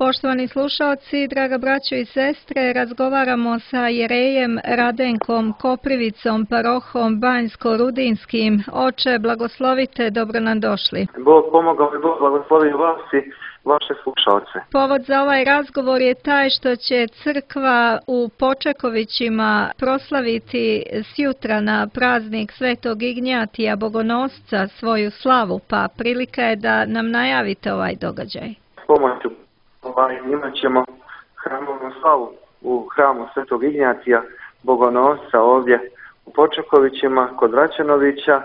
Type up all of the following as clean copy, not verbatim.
Poštovani slušalci, draga braćo i sestre, razgovaramo sa jerejem Radenkom Koprivicom, parohom Banjsko-Rudinskim. Oče, blagoslovite, dobro nam došli. Bog pomogao i Bog blagoslovi vas i vaše slušalce. Povod za ovaj razgovor je taj što će crkva u Počekovićima proslaviti sjutra na praznik Svetog Ignjatija Bogonosca svoju slavu, pa prilika je da nam najavite ovaj događaj. Pomoću imat ćemo hramovnu slavu u hramu Svetog Ignjatija Bogonosca ovdje u Počekovićima kod Račanovića.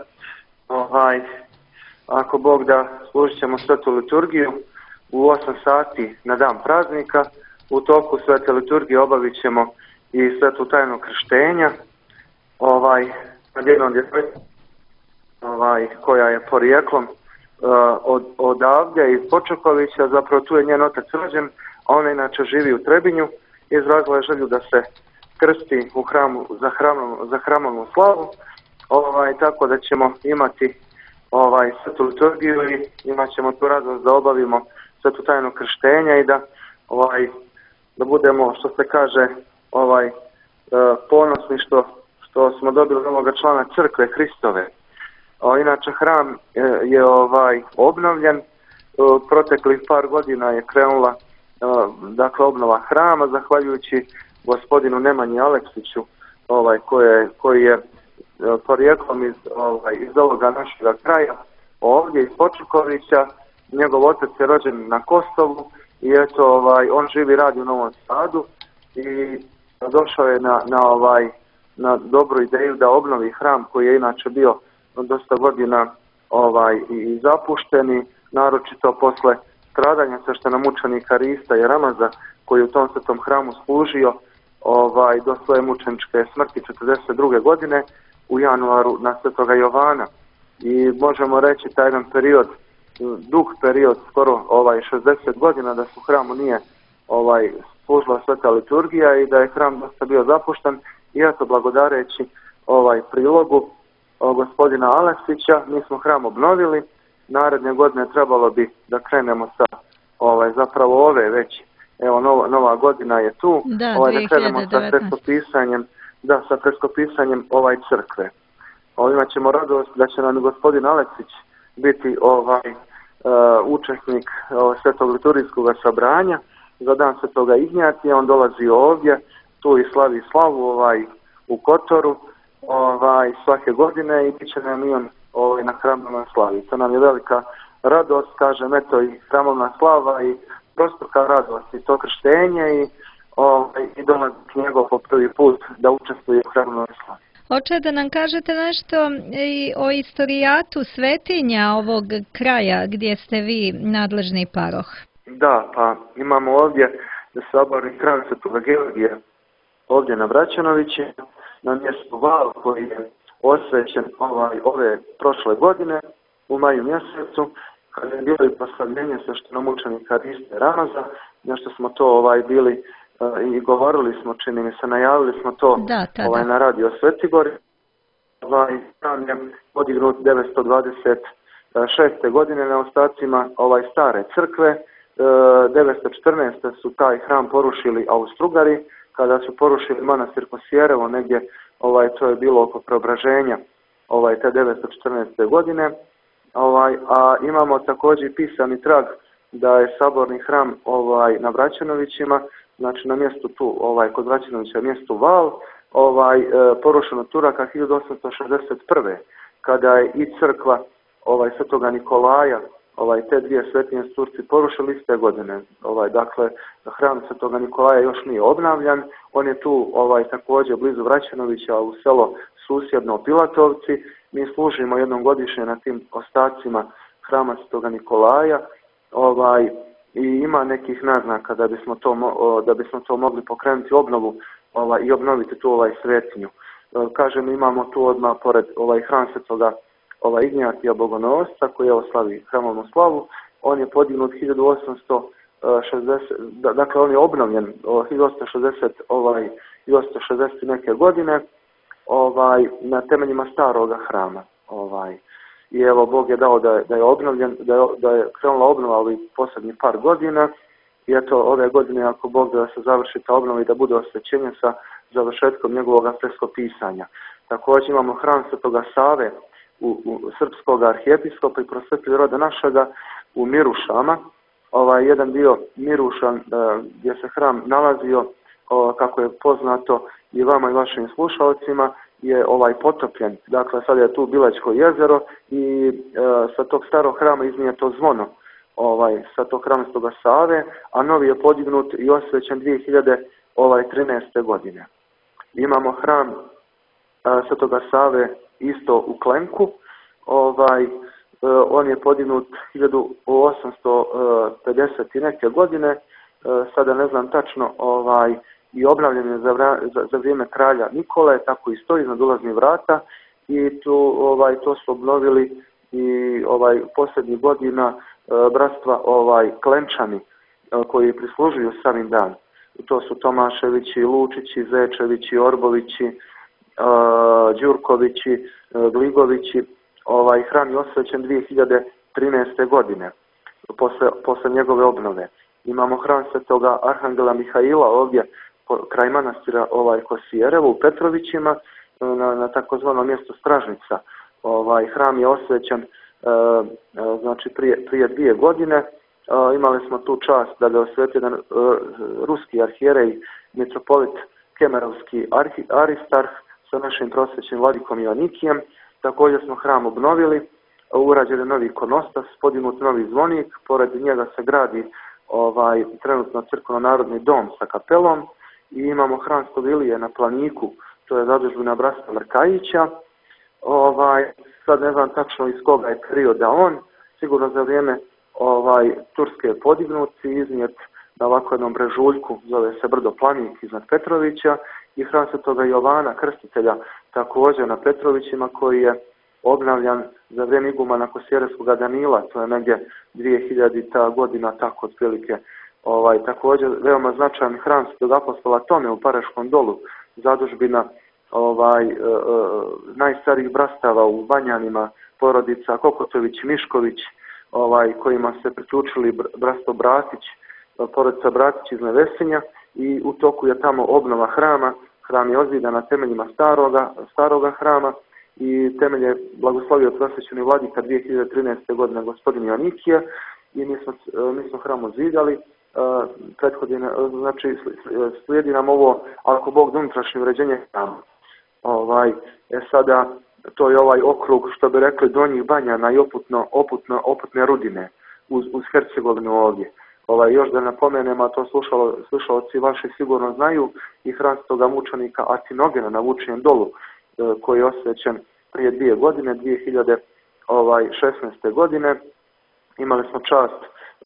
Ako Bog da, služit ćemo svetu liturgiju u 8 sati na dan praznika. U toku svete liturgije obavit ćemo i svetu tajnu krštenja nad jednom djevojkom koja je porijeklom odavde iz Počekovića, zapravo tu je njen otac rođen, a ona inače živi u Trebinju. Izrazila je želju da se krsti u hramu za hramovnu slavu, tako da ćemo imati svetu liturgiju i imat ćemo tu radost da obavimo svetu tajnu krštenja i da budemo, što se kaže, ponosni što smo dobili novoga člana crkve Hristove. Inače hram je obnovljen, proteklih par godina je krenula obnova hrama zahvaljujući gospodinu Nemanji Aleksiću koji je porijeklom iz ovoga našega kraja ovdje iz Počekovića. Njegov otac je rođen na Kosovu i eto on živi i radi u Novom Sadu i došao je na dobru ideju da obnovi hram koji je inače bio dosta godina i zapušteni, naročito posle stradanja sveštenomučenika Rista i Ramaza koji u tom svetom hramu služio do svoje mučeničke smrti 42. godine u januaru na Svetoga Jovana. I možemo reći taj jedan period, dug period, skoro 60 godina da su hramu nije služila sveta liturgija i da je hram dosta bio zapušten. I eto, blagodareći prilogu gospodina Aleksića, mi smo hram obnovili. Naredne godine trebalo bi da krenemo sa zapravo ove već, evo nova godina je tu, da krenemo sa preskopisanjem crkve. Imat ćemo radost da će nam gospodin Aleksić biti učesnik svetog liturgijskog sabranja za dan Svetoga Ignjatija. On dolazi ovdje, tu i slavi slavu u Kotoru svake godine i bit će nam i on na hramovnoj slavi. To nam je velika radost, kažem, eto i hramovna slava i prostoka radost i to krštenje i dolazak njegov po prvi put da učestvuje u hramovnoj slavi. Oče, da nam kažete nešto i o istorijatu svetinja ovog kraja gdje ste vi nadležni paroh. Da, pa imamo ovdje saborni hram Svetoga Georgija ovdje na Vraćanovići, na mjestu Val koji je osvećen ove prošle godine u maju mjesecu, kada je bilo i proslavljenje sveštenomučenika Rista i Ramaza. Nešto smo to bili i govorili smo, čini mi se, najavili smo to na radio Svetigori. Hram je podignut 926. godine na ostacima stare crkve. 914. su taj hram porušili Austrougarji, kada su porušili manastir Kosjerevo, negdje to je bilo oko preobraženja te 914. godine. A imamo također pisani trag da je saborni hram na Vraćanovićima, znači na mjestu tu, kod Vraćanovića mjestu Val, porušen od Turaka 1861. kada je i crkva Svetoga Nikolaja, te dvije svetinje su Turci porušili iste godine. Dakle, hram Svetoga Nikolaja još nije obnavljan, on je tu također blizu Vraćanovića u selo susjedno Pilatovci. Mi služimo jednom godišnje na tim ostacima hrama Svetoga Nikolaja i ima nekih naznaka da bismo to mogli pokrenuti obnovu i obnoviti tu svetinju. Kažem, imamo tu odmah pored hram Svetoga Ignjatija Bogonosca koji slavi hramovnu slavu. On je podignut 1860, dakle on je obnovljen 1860 neke godine na temeljima staroga hrama. I evo, Bog je dao da je obnovljen, da je krenula obnova ovih posljednjih par godina i eto ove godine ako Bog da se završi ta obnova i da bude osvećenje sa završetkom njegovog freskopisanja. Također imamo hram Svetoga Save u srpskog arhijepiskopa i prosvetitelja roda našega u Mirušama. Jedan dio Mirušan gdje se hram nalazio, kako je poznato i vama i vašim slušalcima, je potopljen. Dakle, sad je tu Bilačko jezero i sa tog starog hrama iznijeto zvono sa tog hrama Svetoga Save, a novi je podignut i osvećen 2013. godine. Imamo hram Svetoga Save isto u Klenku. On je podignut 1850 i neke godine, sada ne znam tačno, i obnavljen je za vrijeme kralja Nikole, tako i stoji iznad ulaznih vrata i to su obnovili i posljednjih godina bratstva Klenčani koji prislužuju samim dan. To su Tomaševići, Lučići, Zečevići, Orbovići, Đurkovići, Gligovići. Hram je osvećen 2013. godine posle njegove obnove. Imamo hram Svetoga Arhangela Mihaila ovdje kraj manastira Kosijerevo u Petrovićima na takozvanom mjestu Stražnica. Hram je osvećen znači prije 2 godine. Imali smo tu čast da ga osvetio jedan ruski arhijerej, mitropolit Kemerovski Aristarh sa našim prosvećnim vladikom Ivanikijem. Također smo hram obnovili, urađen je novi ikonostas, podignut novi zvonik, pored njega se gradi trenutno crkveno-narodni dom sa kapelom i imamo hram Svetog Ilije na Planiku, to je zadužbina bratstva Mrkajića. Sad ne znam tačno iz koga je perioda on, sigurno za vrijeme Turske je podignut i iznijet na ovako jednom brežuljku, zove se Brdo Planik iznad Petrovića, i hram Svetoga Jovana Krstitelja također na Petrovićima koji je obnavljan za vrijeme igumana Kosijerevskoga Danila, to je negdje 2000. godina, tako otprilike. Također veoma značajan hram Svetog apostola Tome u Paraškom dolu, zadužbina najstarijih brastava u Banjanima, porodica Kokotović, Mišković, kojima se priključili bratstvo Bratić, porodica Bratić iz Nevesinja, i u toku je tamo obnova hrama. Hram je ozbiljan na temeljima staroga hrama i temelj je blagoslovio prosvećeni vladika 2013. godine gospodin Jonikije i mi smo hram ozidjali. Znači slijedi nam ovo, ako Bog da, unutrašnje uređenje hrama. Sada to je okrug, što bi rekli, Donjih Banjana i oputne Rudine uz Hercegovinu ovdje. Još da napomenem, a to slušalci vaši sigurno znaju, i hram Svetoga mučenika Atinogena na Vučijem dolu, koji je osvećen prije 2 godine, 2016. godine. Imali smo čast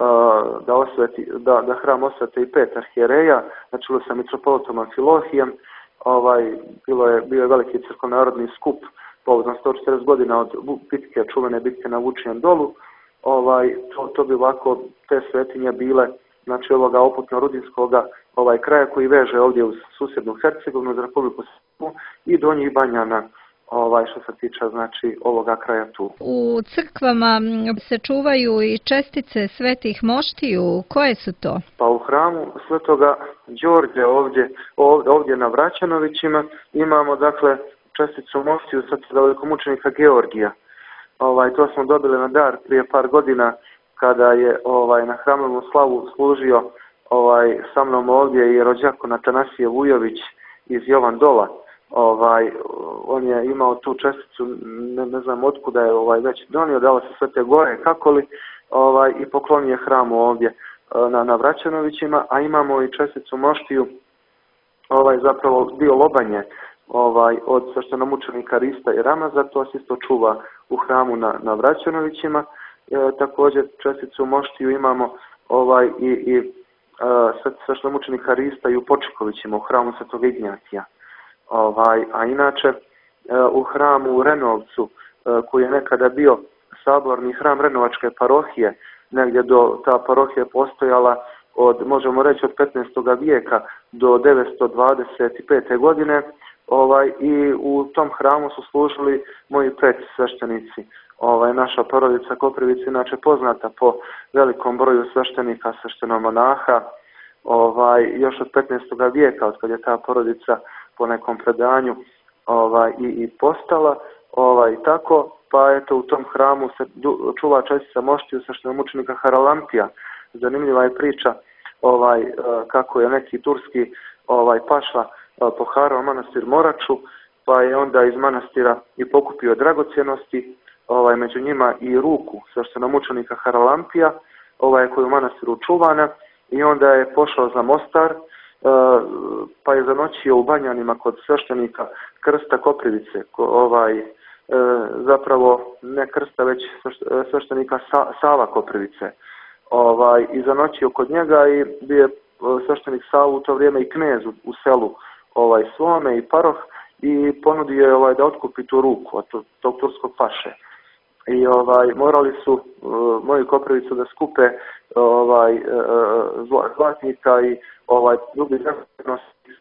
da hram osvete i 5 arhijereja, na čelu sa mitropolitom Amfilohijem. Bio je veliki crkveno-narodni skup povodom 140 godina od čuvene bitke na Vučijem dolu. To bi ovako te svetinje bile, znači ovoga oputno-rudinskoga kraja koji veže ovdje uz susjednu Hercegovinu, za Republiku Srpsku i Donjih Banjana, što se tiče znači ovoga kraja tu. U crkvama se čuvaju i čestice svetih moštiju. Koje su to? Pa u hramu Svetoga Đorđa ovdje na Vraćanovićima imamo dakle česticu moštiju svetog velikomučenika Georgija. To smo dobili na dar prije par godina kada je na hramovnu slavu služio sa mnom ovdje i rođakon Atanasije Vujović iz Jovan Dola. On je imao tu česticu, ne znam otkuda je već donio, dala se Svete Gore, kako li, i poklonio hramu ovdje na Vraćanovićima, a imamo i česticu moštiju, zapravo dio lobanje od sveštenomučenika Rista i Ramaza, to se isto čuva u hramu na Vraćanovićima. Također česticu moštiju imamo i sveštenomučenika Rista i u Počikovićima u hramu Svetog Ignjatija. A inače u hramu u Renovcu, koji je nekada bio saborni hram Renovačke parohije, negdje ta parohija je postojala možemo reći od 15. vijeka do 925. godine, i u tom hramu su služili moji preci sveštenici, Naša porodica Koprivica inače poznata po velikom broju sveštenika, sveštenomonaha, još od 15. vijeka, od kad je ta porodica po nekom predanju i postala, tako, pa eto u tom hramu se čuva čestica moštiju sveštenomučenika Haralampija. Zanimljiva je priča kako je neki turski paša poharao manastir Moraču, pa je onda iz manastira i pokupio dragocjenosti, među njima i ruku sveštenomučenika Haralampija, koja je u manastiru čuvana, i onda je pošao za Mostar, pa je zanoćio u Banjanima kod sveštenika Krsta Koprivice, zapravo ne Krsta, već sveštenika Sava Koprivice, i zanoćio kod njega, i bio je sveštenik Savu u to vrijeme i knez u selu svome i paroh, i ponudio je da otkupi tu ruku od tog turskog paše. I morali su moju Koprivicu da skupe zlatnika i drugi dragocjenosti,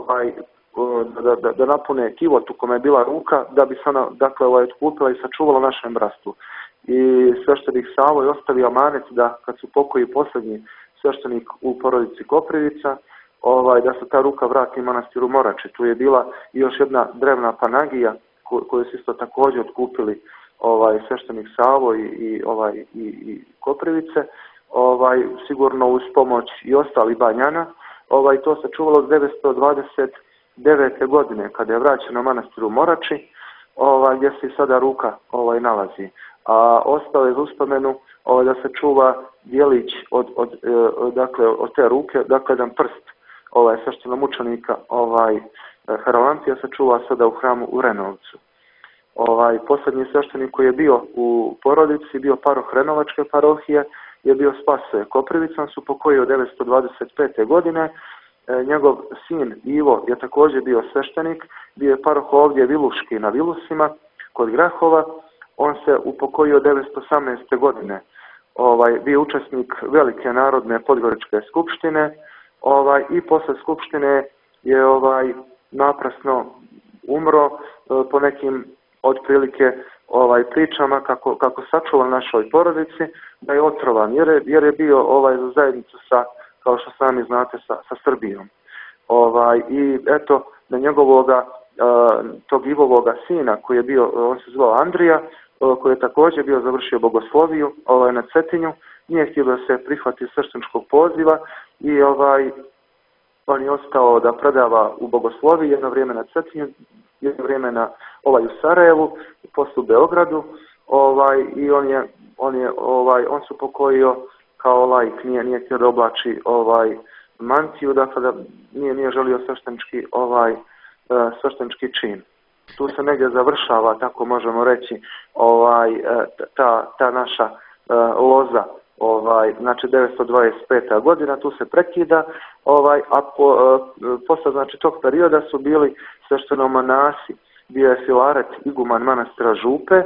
da napune kivotu kome je bila ruka, da bi se ona otkupila i sačuvala našem bratstvu. I sveštenik Savo je ostavio amanet da kad su pokoji posljednji sveštenik u porodici Koprivica, da se ta ruka vrati manastiru Morači. Tu je bila još jedna drevna panagija koju su isto također otkupili sveštenik Savo i Koprivice, sigurno uz pomoć i ostalih Banjana. To se čuvalo od 929. godine kada je vraćeno manastiru Morači, gdje se i sada ruka nalazi. A ostao je za uspomenu da se čuva dijelić od te ruke, dakle jedan prst sveštenomučenika Haralampija se čuva sada u hramu u Renovcu. Posljednji sveštenik koji je bio u porodici, bio paroh Renovačke parohije, je bio Spasoje Koprivica, su pokojio 925. godine. Njegov sin Ivo je također bio sveštenik, bio je paroh ovdje Viluški na Vilusima kod Grahova. On se upokojio 918. godine. Bio učesnik velike narodne podgoričke skupštine, i posle skupštine je naprasno umro, po nekim otprilike pričama kako sačuva našoj porodici, da je otrovan, jer je bio za zajednicu sa, kao što sami znate, sa Srbijom. I eto, na njegovoga, tog Ivovoga sina koji je bio, on se zvao Andrija, koji je također bio završio bogosloviju na Cetinju, nije htio da se prihvati sveštenskog poziva i on je ostao da predava u bogosloviji jedno vrijeme na Cetinju, jedno vrijeme u Sarajevu, poslije u Beogradu, i on se pokojio kao laik, nije htio da oblači mantiju, dakle da nije želio sveštenički čin. Tu se negdje završava, tako možemo reći, ta naša loza, znači 925. godina, tu se prekida, a posle znači tog perioda su bili sveštenomonasi, bio je Filaret, iguman manastira Župe,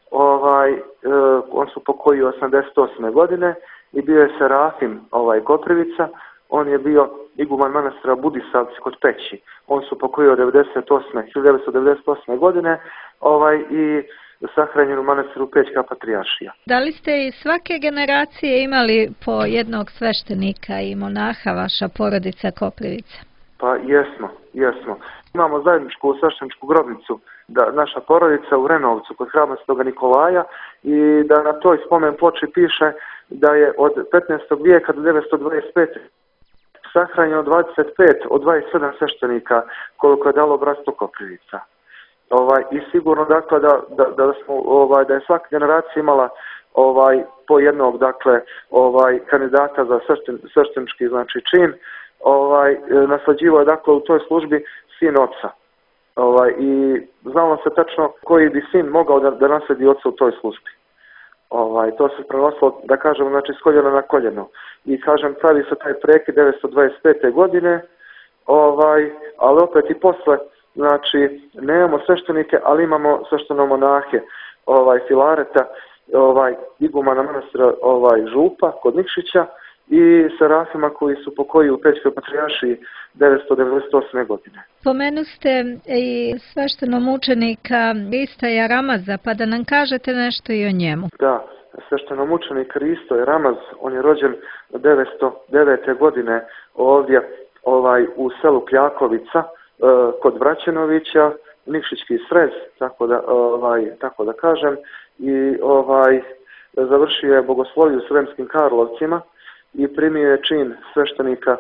on se pokojio 88. godine, i bio je Serafim Koprivica, on je bio iguman manastira Budisavci kod Peći, on se pokojio 1998. godine, i sahranjen u manastiru Pećka Patrijaršija. Da li ste iz svake generacije imali po jednog sveštenika i monaha, vaša porodica Koprivica? Pa jesmo. Imamo zajedničku svešteničku grobnicu, da naša porodica u Renovcu kod hrama Svetoga Nikolaja, i da na toj spomen ploči piše da je od 15. vijeka do 925. sahranjeno 25 od 27 sveštenika koliko je dalo bratstvo Koprivica. I sigurno dakle da je svaka generacija imala po jednog dakle kandidata za sveštenički znači čin, naslađivao je dakle u toj službi sin oca. I znalo se tačno koji bi sin mogao da nasledi oca u toj službi. To se prenosilo, da kažemo, znači s koljena na koljeno. I kažem, pravi se taj prekid 925. godine, ali opet i posle, znači, nemamo sveštenike, ali imamo sveštenomonahe, Filareta, igumana manastira Župa kod Nikšića, i serafima koji su pokojili u Pećkoj patrijaršiji 998. godine. Spomenuste i sveštenomučenika Rista Jaramaza, pa da nam kažete nešto i o njemu. Da, sveštenomučenik Risto Jaramaz, on je rođen 909. godine ovdje u selu Kljakovica kod Vraćenovića, Nikšićki srez, tako da kažem, i završio je bogosloviju u Sremskim Karlovcima i primio je čin sveštenika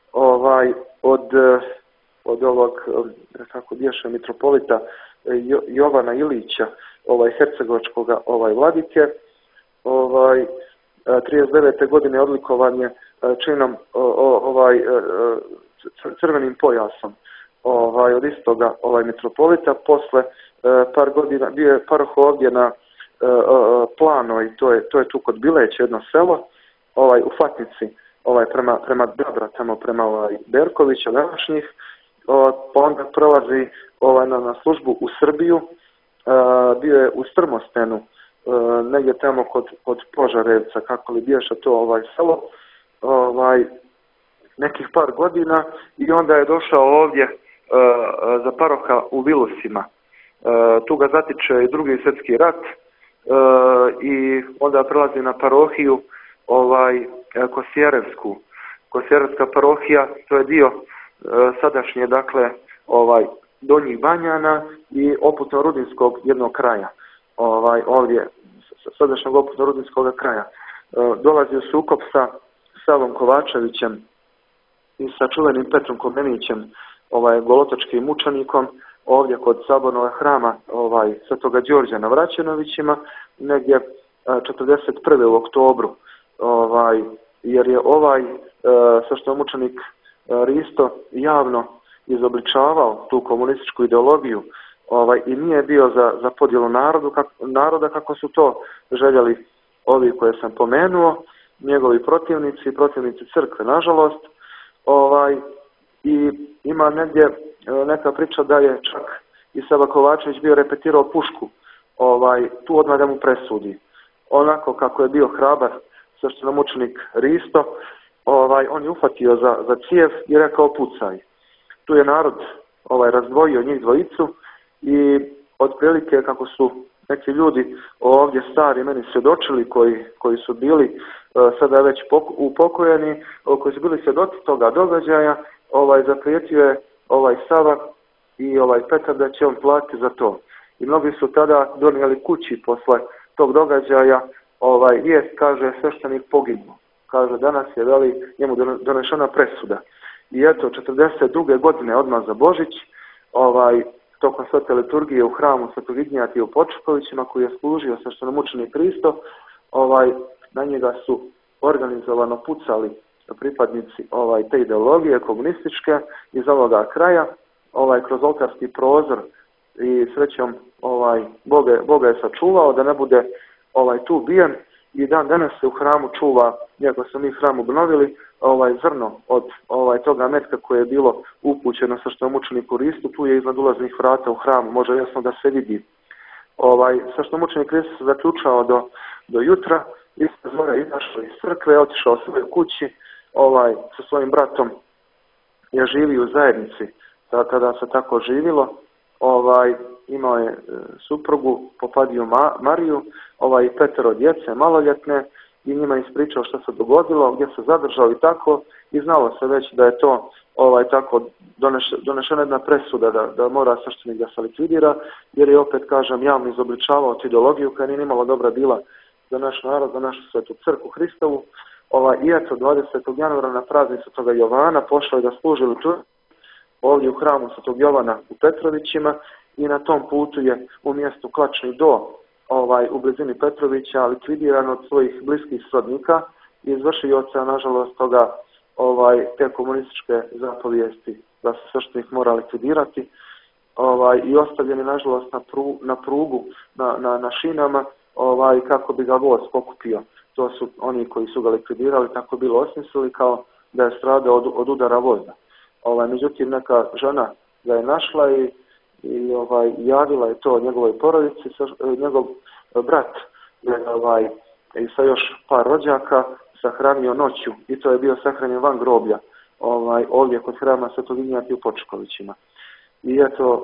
od ovog kako bješe mitropolita Jovana Ilića, hercegovačkog vladike. 39. godine odlikovan je činom crvenim pojasom od istoga mitropolita. Posle par godina bio je paroh ovdje na Planoj, to je tu kod Bileća, jedno selo, u Fatnici, prema Dobra, tamo prema Berkovića, današnjih, pa onda prelazi na službu u Srbiju, bio je u Strmostenu, negdje tamo kod Požarevca, kako li bješa to selo, nekih par godina, i onda je došao ovdje za paroha u Vilusima. Tu ga zatiče i Drugi svjetski rat, i onda prelazi na parohiju Kosjerevsku. Kosjerevska parohija, to je dio sadašnje, dakle, Donjih Banjana i Oputno-Rudinskog jednog kraja. Ovdje, sadašnjeg Oputno-Rudinskog kraja. Dolazi u sukob sa Savom Kovačevićem i sa čuvenim Petrom Komenićem, golotočkim mučenikom, ovdje kod sabornog hrama Svetoga Đorđa na Vraćenovićima, negdje 41. u oktobru, jer je sveštenomučenik Risto javno izobličavao tu komunističku ideologiju i nije bio za podjelu naroda kako su to željeli ovi koje sam pomenuo, njegovi protivnici crkve, nažalost. I ima negdje neka priča da je čak i Sava Kovačević bio repetirao pušku tu odmah da mu presudi. Onako kako je bio hrabar sveštenomučenik Risto, on je uhvatio za cijev i rekao pucaj. Tu je narod razdvojio njih dvojicu i otprilike kako su neki ljudi ovdje stari meni svjedočili koji su bili sada već upokojeni, koji su bili svjedoci toga događaja, zaprijetio je Sava i Petar da će on platiti za to. I mnogi su tada donijeli kući posle tog događaja vijest, kaže, sveštenik poginuo. Kaže, danas je njemu donešena presuda. I eto, 42. godine odmah za Božić, tokom svete liturgije u hramu Svetog Ignjatija u Počekovićima, koji je služio sveštenomučenik Risto, na njega su organizovano pucali pripadnici te ideologije komunističke iz ovoga kraja, kroz oltarski prozor, i srećom Boga je sačuvao da ne bude tu ubijen, i dan danas se u hramu čuva, iako smo mi hram obnovili, zrno od toga metka koje je bilo upućeno sveštenomučeniku Ristu, tu je iznad ulaznih vrata u hramu, može jasno da se vidi. Sveštenomučenik Risto se zaključao do jutra, ispod zora izašao iz crkve, otišao svojoj kući, sa svojim bratom je živio u zajednici, tada se tako živilo, imao je suprugu Popadiju Mariju, i 5 djece maloljetne, i njima ispričao što se dogodilo, gdje se zadržao i tako, i znalo se već da je to tako donešena jedna presuda da mora sveštenik da se likvidira, jer je, opet kažem, javno izobličavao tu ideologiju koja nije nimalo dobra bila za naš narod, za našu svetu crkvu Hristovu. I eto, 20. januara na praznik Svetoga Jovana pošao je da služi liturgiju ovdje u hramu Svetog Jovana u Petrovićima, i na tom putu je u mjestu Klačni Do, u blizini Petrovića, likvidiran od svojih bliskih srodnika i izvršioca, nažalost, toga te komunističke zapovijesti da se sveštenik mora likvidirati, i ostavljen je, nažalost, na prugu, na šinama, kako bi ga voz pokupio. To su oni koji su ga likvidirali, tako bilo osmislili, kao da je stradao od udara voza. Međutim, neka žena ga je našla i javila je to njegovoj porodici. Njegov brat i sa još par rođaka sahranio noću i to je bio sahranjen van groblja, ovdje kod hrama Svetog Ignjatija u Počekovićima. I eto,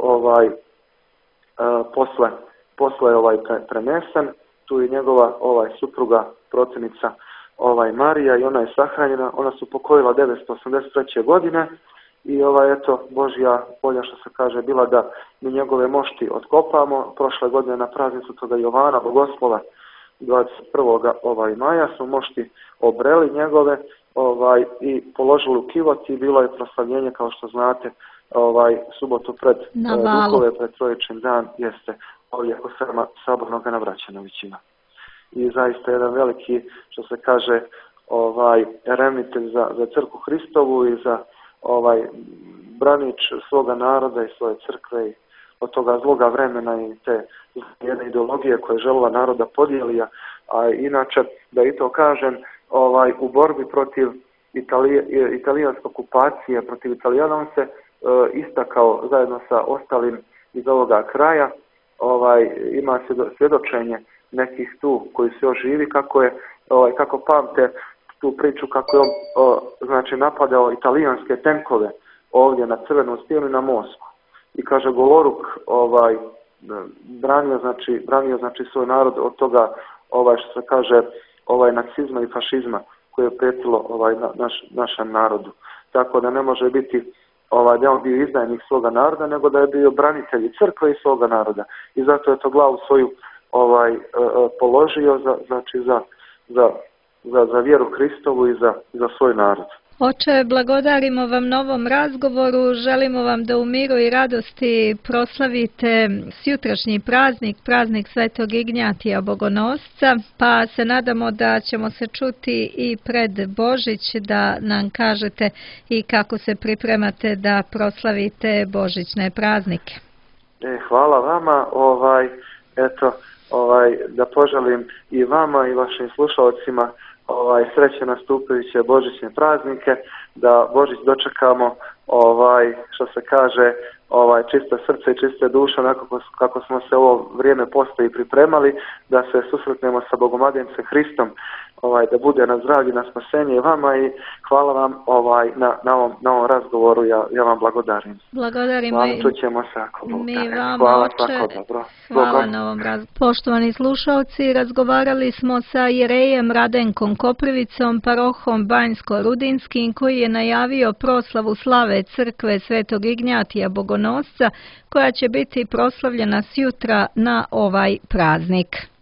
posle je prenesen, tu je njegova supruga, protivnica Marija, i ona je sahranjena. Ona se upokojila 983. godine i eto, Božja volja, što se kaže, bila da mi njegove mošti otkopamo. Prošle godine na praznicu toga Jovana Bogoslova 21. Maja smo mošti obreli njegove i položili u kivot i bilo je proslavljenje, kao što znate, subotu pred Dukove, pred Trojičin dan, jeste ovdje kod hrama Sabornog na Vraćanovićima. I zaista jedan veliki, što se kaže, remitelj za crkvu Hristovu i za branič svoga naroda i svoje crkve i od toga zloga vremena i te jedne ideologije koje je željela naroda podijeli. A inače, da i to kažem, u borbi protiv italijanske okupacije, protiv Italijana, on se istakao zajedno sa ostalim iz ovoga kraja. Ima svjedočenje nekih tu koji su još živi, kako pamte tu priču kako je on znači napadao italijanske tenkove ovdje na Crvenu stijenu i na Moskvu. I kaže, goloruk branio svoj narod od toga, što se kaže, nacizma i fašizma koje je prijetilo našem narodu. Tako da ne može biti da je on bio izdajnik svoga naroda, nego da je bio branitelj crkve i svoga naroda. I zato je to glavu svoju položio za vjeru Hristovu i za svoj narod. Oče, blagodarimo vam na ovom razgovoru, želimo vam da u miru i radosti proslavite sutrašnji praznik Svetog Ignjatija Bogonosca, pa se nadamo da ćemo se čuti i pred Božić, da nam kažete i kako se pripremate da proslavite božićne praznike. Hvala vama, da poželim i vama i vašim slušalcima sreće nastupajuće božićne praznike, da Božić dočekamo, što se kaže, čiste srce i čiste duše, onako kako smo se ovo vrijeme posta i pripremali, da se susretnemo sa Bogomadjencem Hristom, da bude na zdravlje, na spasenje i vama, i hvala vam na ovom razgovoru, ja vam blagodarim. Blagodarimo. Hvala, čućemo se ako Bog da. Hvala, oče. Hvala na ovom razgovoru. Poštovani slušalci, razgovarali smo sa jerejem Radenkom Koprivicom, parohom Banjsko-Rudinskim, koji je najavio proslavu slave crkve Svetog Ignjatija Bogonosca, koja će biti proslavljena sjutra na ovaj praznik.